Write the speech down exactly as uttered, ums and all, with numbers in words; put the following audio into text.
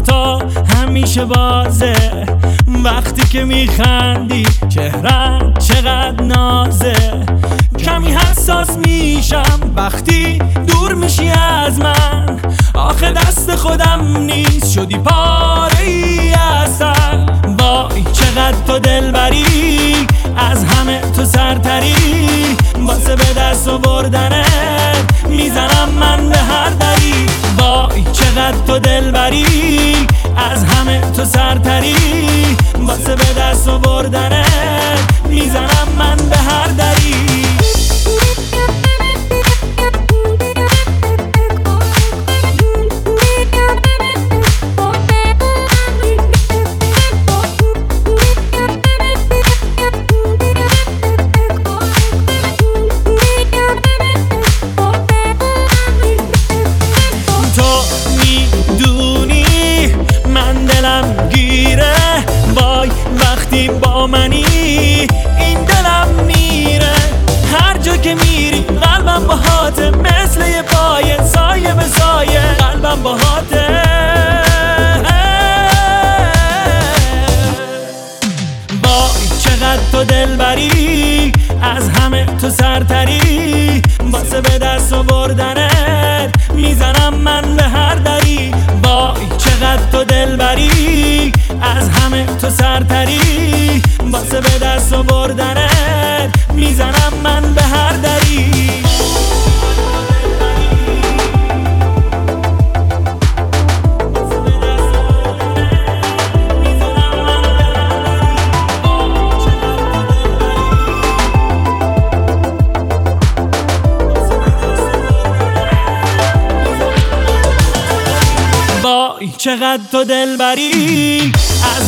تو همیشه بازه، وقتی که میخندی چهرم چقدر نازه. کمی حساس میشم وقتی دور میشی از من، آخه دست خودم نیست شدی پاره ای اصلا. وای چقدر تو دلبری، از همه تو سرتری، واسه به دست آوردنت میزنم من به هر دری. وای چقدر تو دلبری، از همه تو سرتری، واسه به دست آوردنت میزنم من به هر دری. وقتی با منی این دلم میره، هر جا که میری قلبم باهاته، مثل یه پایه سایه به سایه قلبم باهاته. وای چقدر تو دلبری، از همه تو سرتری، واسه به دست آوردنت میزنم من به هر دری. وای چقدر تو دلبری، از همه تو سرتری، واسه به دست آوردنت میزنم من به هر دری. وای چقدر تو دلبری، از